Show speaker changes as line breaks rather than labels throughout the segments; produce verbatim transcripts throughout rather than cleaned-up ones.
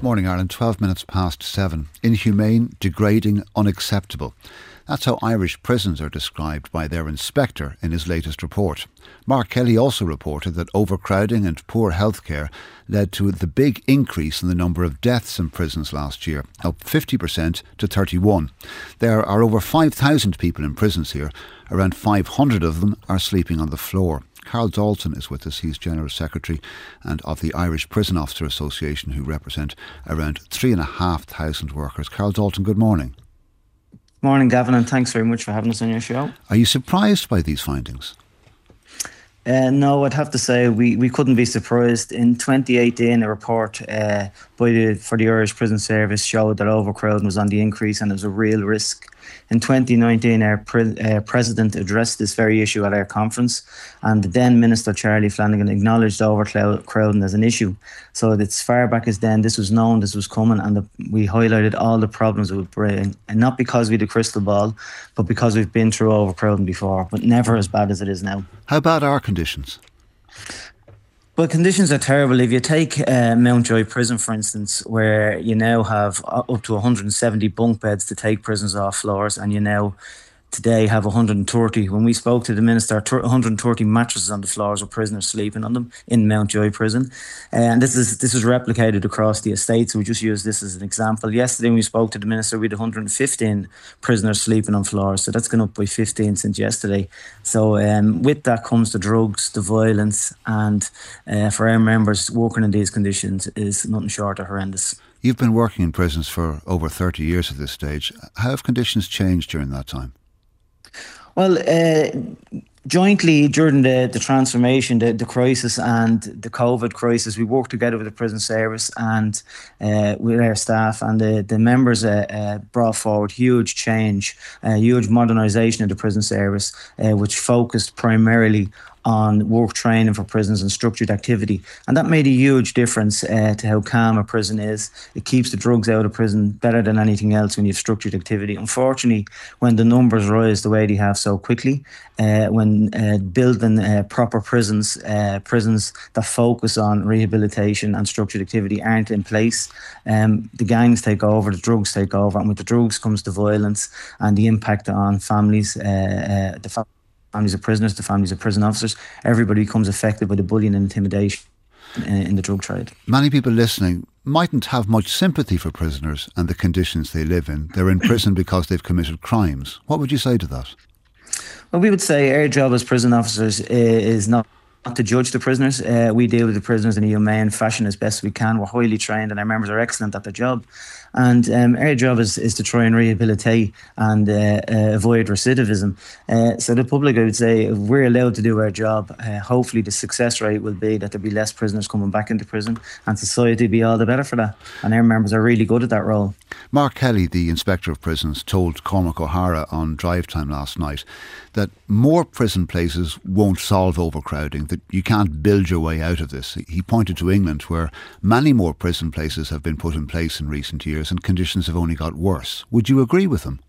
Morning, Ireland. twelve minutes past seven. Inhumane, degrading, unacceptable. That's how Irish prisons are described by their inspector in his latest report. Mark Kelly also reported that overcrowding and poor healthcare led to the big increase in the number of deaths in prisons last year, up fifty percent to thirty-one. There are over five thousand people in prisons here. Around five hundred of them are sleeping on the floor. Carl Dalton is with us. He's General Secretary and of the Irish Prison Officer Association, who represent around three and a half thousand workers. Carl Dalton, good morning.
Morning, Gavin, and thanks very much for having us on your show.
Are you surprised by these findings?
Uh, no, I'd have to say we, we couldn't be surprised. In twenty eighteen, a report uh, by the, for the Irish Prison Service showed that overcrowding was on the increase and it was a real risk. In twenty nineteen, our pre- uh, President addressed this very issue at our conference, and the then Minister Charlie Flanagan acknowledged overcrowding as an issue. So as far back as then, this was known, this was coming, and the, we highlighted all the problems it would bring. And not because we had a crystal ball, but because we've been through overcrowding before, but never as bad as it is now.
How bad are conditions?
Well, conditions are terrible. If you take uh, Mountjoy Prison, for instance, where you now have up to one hundred seventy bunk beds to take prisoners off floors, and you now today have one hundred thirty. When we spoke to the Minister, one hundred thirty mattresses on the floors with prisoners sleeping on them in Mountjoy Prison. Uh, and this is this is replicated across the estate, so we just use this as an example. Yesterday when we spoke to the Minister, we had one hundred fifteen prisoners sleeping on floors, so that's gone up by fifteen since yesterday. So um, with that comes the drugs, the violence, and uh, for our members, working in these conditions is nothing short of horrendous.
You've been working in prisons for over thirty years at this stage. How have conditions changed during that time?
Well, uh, jointly during the, the transformation, the, the crisis and the COVID crisis, we worked together with the prison service and uh, with our staff, and the, the members uh, uh, brought forward huge change, uh, huge modernisation of the prison service, uh, which focused primarily on work training for prisons and structured activity. And that made a huge difference uh, to how calm a prison is. It keeps the drugs out of prison better than anything else when you have structured activity. Unfortunately, when the numbers rise the way they have so quickly, uh, when uh, building uh, proper prisons, uh, prisons that focus on rehabilitation and structured activity aren't in place, um, the gangs take over, the drugs take over, and with the drugs comes the violence and the impact on families, uh, uh, the families families of prisoners, the families of prison officers. Everybody becomes affected by the bullying and intimidation in the drug trade.
Many people listening mightn't have much sympathy for prisoners and the conditions they live in. They're in prison because they've committed crimes. What would you say to that?
Well, we would say our job as prison officers is not Not to judge the prisoners. Uh, we deal with the prisoners in a humane fashion as best we can. We're highly trained and our members are excellent at their job. And um, our job is, is to try and rehabilitate and uh, uh, avoid recidivism. Uh, so the public, I would say, if we're allowed to do our job, uh, hopefully the success rate will be that there'll be less prisoners coming back into prison, and society will be all the better for that. And our members are really good at that role.
Mark Kelly, the Inspector of Prisons, told Cormac O'Hara on Drive Time last night that more prison places won't solve overcrowding, that you can't build your way out of this. He pointed to England, where many more prison places have been put in place in recent years and conditions have only got worse. Would you agree with him?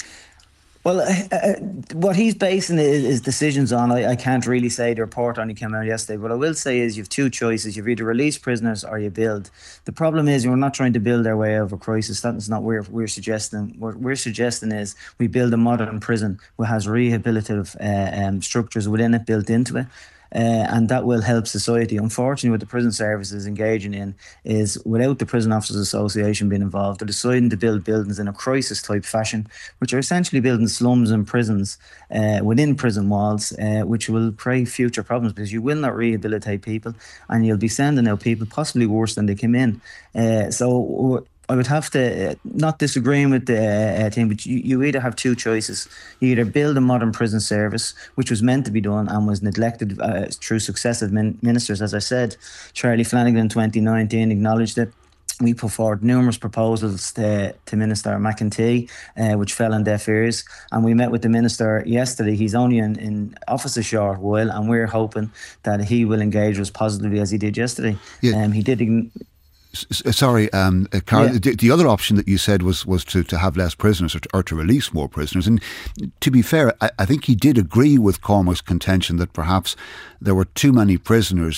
Well, uh, uh, what he's basing his, his decisions on, I, I can't really say. The report only came out yesterday. What I will say is you have two choices. You've either release prisoners or you build. The problem is we're not trying to build our way out of a crisis. That's not what we're, we're suggesting. What we're suggesting is we build a modern prison which has rehabilitative uh, um, structures within it, built into it. Uh, and that will help society. Unfortunately, what the prison service is engaging in is, without the Prison Officers Association being involved, they're deciding to build buildings in a crisis type fashion, which are essentially building slums and prisons uh, within prison walls, uh, which will create future problems because you will not rehabilitate people and you'll be sending out people possibly worse than they came in. Uh, so I would have to, uh, not disagreeing with the uh, thing, but you, you either have two choices. You either build a modern prison service, which was meant to be done and was neglected uh, through successive min- ministers. As I said, Charlie Flanagan in twenty nineteen acknowledged it. We put forward numerous proposals to, to Minister McEntee, uh, which fell on deaf ears. And we met with the Minister yesterday. He's only in, in office a short while, and we're hoping that he will engage us positively as he did yesterday. Yeah. Um, he did... Ign-
Sorry, um, uh, Carl, yeah. the, the other option that you said was was to, to have less prisoners or to, or to release more prisoners. And to be fair, I, I think he did agree with Cormac's contention that perhaps there were too many prisoners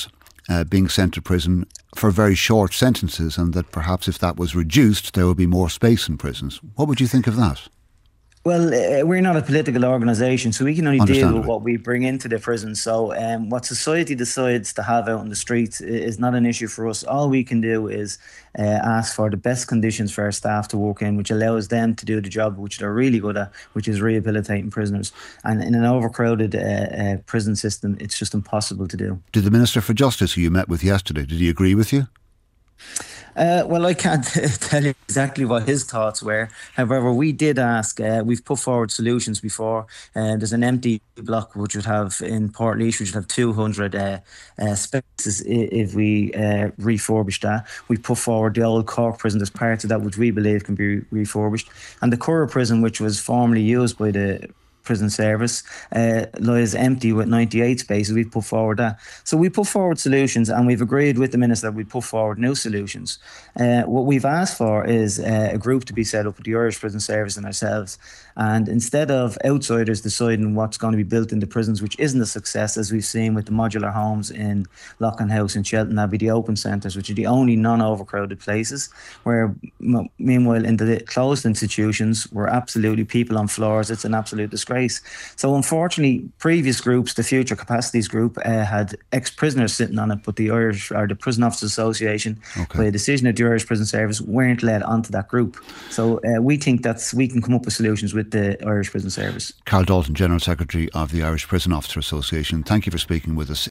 uh, being sent to prison for very short sentences, and that perhaps if that was reduced, there would be more space in prisons. What would you think of that?
Well, uh, we're not a political organisation, so we can only deal with what we bring into the prison. So um, what society decides to have out in the streets is not an issue for us. All we can do is uh, ask for the best conditions for our staff to work in, which allows them to do the job which they're really good at, which is rehabilitating prisoners. And in an overcrowded uh, uh, prison system, it's just impossible to do.
Did the Minister for Justice, who you met with yesterday, did he agree with you?
Uh, well, I can't tell you exactly what his thoughts were. However, we did ask, uh, we've put forward solutions before. Uh, there's an empty block which would have, in Portlaoise, which would have two hundred uh, uh, spaces if we uh, refurbish that. We put forward the old Cork prison. There's parts of that which we believe can be refurbished. And the Curra prison, which was formerly used by the prison service, uh, lies empty with ninety-eight spaces. We've put forward that. So we put forward solutions, and we've agreed with the Minister that we put forward new solutions. Uh, what we've asked for is uh, a group to be set up with the Irish Prison Service and ourselves. And instead of outsiders deciding what's going to be built in the prisons, which isn't a success, as we've seen with the modular homes in Loughlin House and Shelton Abbey, the open centres, which are the only non-overcrowded places, where m- meanwhile in the closed institutions, we're absolutely people on floors. It's an absolute disgrace. So unfortunately, previous groups, the Future Capacities Group, uh, had ex-prisoners sitting on it, but the Irish or the Prison Officers Association, okay, by a decision of the Irish Prison Service, weren't led onto that group. So uh, we think that's we can come up with solutions with the Irish Prison Service.
Carl Dalton, General Secretary of the Irish Prison Officers Association, thank you for speaking with us.